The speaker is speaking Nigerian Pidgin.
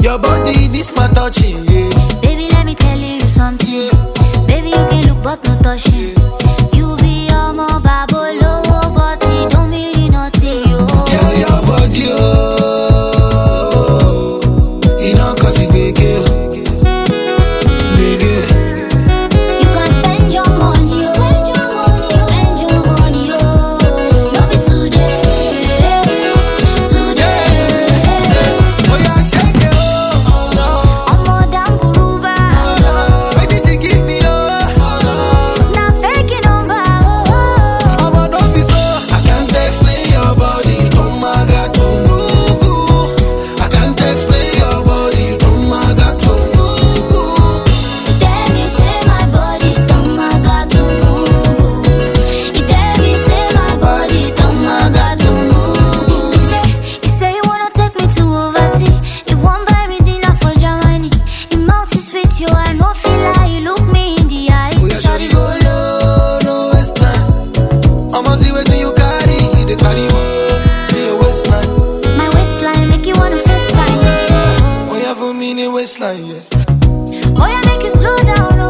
Your body needs my touching, yeah. Baby, let me tell you something. Yeah. Baby, you can look but no touching. You be a more babolo, but it don't mean nothing, yo. Girl, your body, oh, you know, cause it big, girl. You can spend your money, spend your money, spend your money, oh. Love it today. Oh, yeah, shake it, oh, no. I'm more than Buruba. Why did you give me, oh, no. Not faking number, oh. I'm a don't be so. I can't explain your body, don't maga to mugu. I can't explain your body, don't maga to mugu. Tell me say my body don't maga to mugu. You tell me say my body don't maga to mugu. You say you wanna take me to overseas. You want buy me dinner for Germany. Your mouth is sweet, you are no feel like you look me in the eyes. Oh, yeah, shawty go low, no waste time. I'ma see what you carry, the carry one. See your waistline. My waistline make you wanna FaceTime. Oh, yeah, for me, the waistline, yeah. Oh yeah, make you slow down.